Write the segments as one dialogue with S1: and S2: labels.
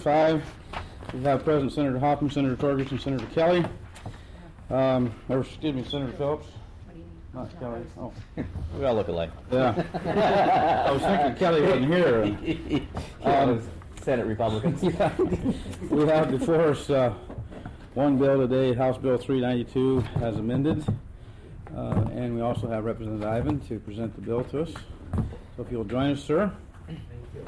S1: 5. We have President Senator Hoffman, Senator Torgerson, Senator Kelly. Excuse me, Senator Phillips. Not Kelly. Oh,
S2: we all look alike.
S1: Yeah. I was thinking Kelly wasn't here.
S2: Senate Republicans.
S1: Yeah. We have before us one bill today, House Bill 392, as amended. And we also have Representative Ivan to present the bill to us. So if you'll join us, sir.
S2: Thank you.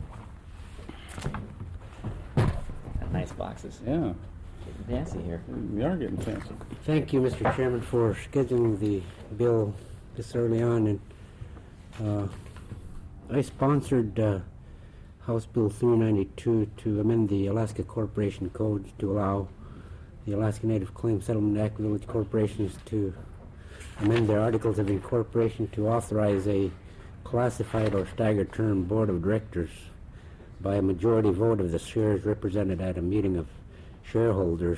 S2: Nice boxes.
S1: Yeah.
S2: Getting fancy here.
S1: We are getting fancy.
S3: Thank you, Mr. Chairman, for scheduling the bill this early on. And I sponsored House Bill 392 to amend the Alaska Corporation Code to allow the Alaska Native Claims Settlement Act village corporations to amend their articles of incorporation to authorize a classified or staggered term board of directors by a majority vote of the shares represented at a meeting of shareholders.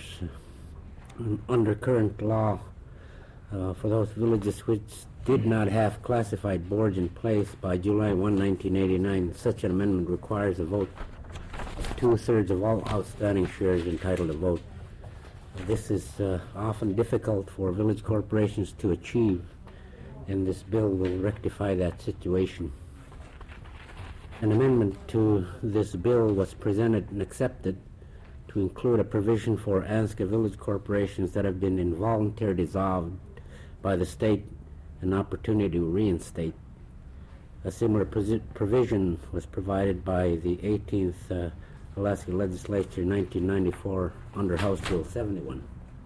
S3: Under current law, for those villages which did not have classified boards in place by July 1, 1989, such an amendment requires a vote of 2/3 of all outstanding shares entitled to vote. This is often difficult for village corporations to achieve, and this bill will rectify that situation. An amendment to this bill was presented and accepted to include a provision for ANSCA village corporations that have been involuntarily dissolved by the state an opportunity to reinstate. A similar provision was provided by the 18th Alaska Legislature in 1994 under House Bill 71.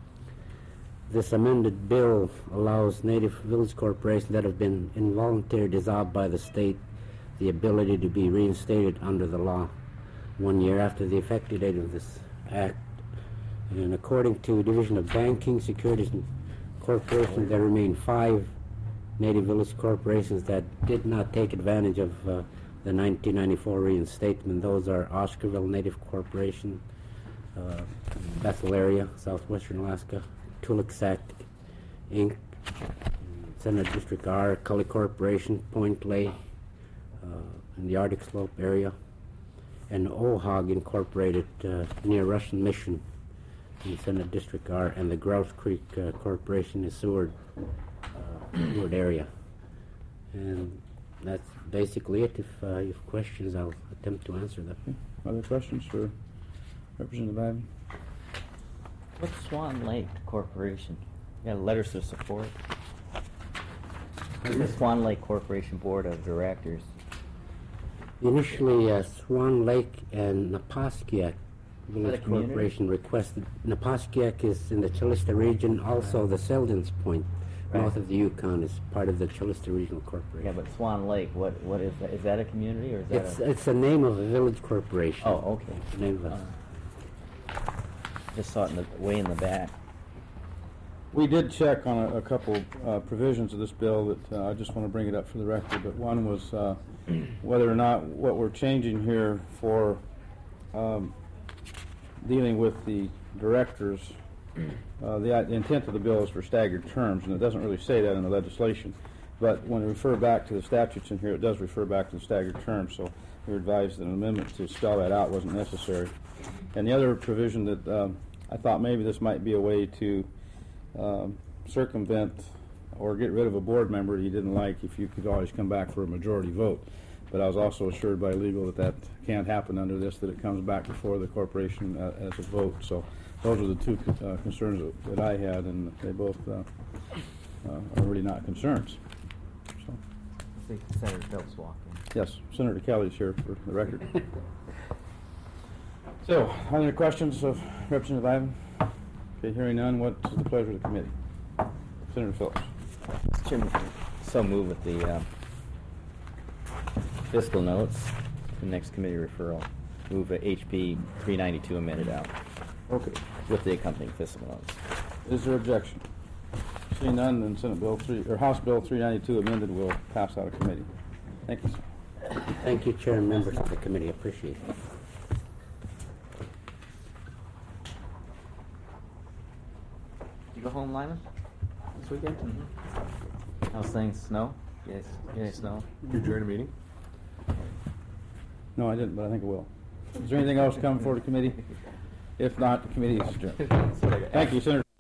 S3: This amended bill allows Native village corporations that have been involuntarily dissolved by the state the ability to be reinstated under the law 1 year after the effective date of this act. And according to Division of Banking, Securities and Corporations, there remain 5 Native village corporations that did not take advantage of the 1994 reinstatement. Those are Oscarville Native Corporation, Bethel area, southwestern Alaska, Tulaksak Inc., Senate District R, Cully Corporation, Point Lay, in the Arctic Slope area, and Ohog Incorporated near Russian Mission in Senate District R, and the Grouse Creek Corporation in Seward area. And that's basically it. If you have questions, I'll attempt to answer them.
S1: Okay. Other questions for Representative Ivan?
S2: What's Swan Lake Corporation? You got letters of support? The Swan Lake Corporation Board of Directors.
S3: Initially, Swan Lake and Napaskiak Village Corporation requested. Napaskiak is in the Chilista region. Also, the Seldon's Point, north of the Yukon, is part of the Chilista Regional Corporation.
S2: Yeah, but Swan Lake, what is that? Is that a community or is that
S3: it's the name of a village corporation.
S2: Oh, okay.
S3: It's the name of a
S2: just saw it way in the back.
S1: We did check on a couple provisions of this bill that I just want to bring it up for the record, but one was whether or not what we're changing here for dealing with the directors, the intent of the bill is for staggered terms, and it doesn't really say that in the legislation, but when we refer back to the statutes in here, it does refer back to the staggered terms, so we were advised that an amendment to spell that out wasn't necessary. And the other provision that I thought maybe this might be a way to circumvent or get rid of a board member you didn't like if you could always come back for a majority vote. But I was also assured by legal that that can't happen under this, that it comes back before the corporation as a vote. So those are the two concerns that I had, and they both are really not concerns. So.
S2: I think Senator Phelps walked in.
S1: Yes, Senator Kelly's here for the record. So, are there questions of Representative Ivan? Okay, hearing none, what is the pleasure of the committee? Senator Phillips.
S2: Mr. Chairman, so move with the fiscal notes, the next committee referral. Move HB 392 amended out.
S1: Okay.
S2: With the accompanying fiscal notes.
S1: Is there objection? Seeing none, then House Bill 392 amended will pass out of committee. Thank you, sir.
S3: Thank you, Chair and members of the committee. I appreciate it.
S2: You go home, Lyman, this weekend? Mm-hmm. How's things? Snow? Yes, snow.
S4: You join a meeting?
S1: No, I didn't, but I think it will. Is there anything else coming for the committee? If not, the committee is adjourned.
S2: That's what I got.
S1: Thank you, Senator.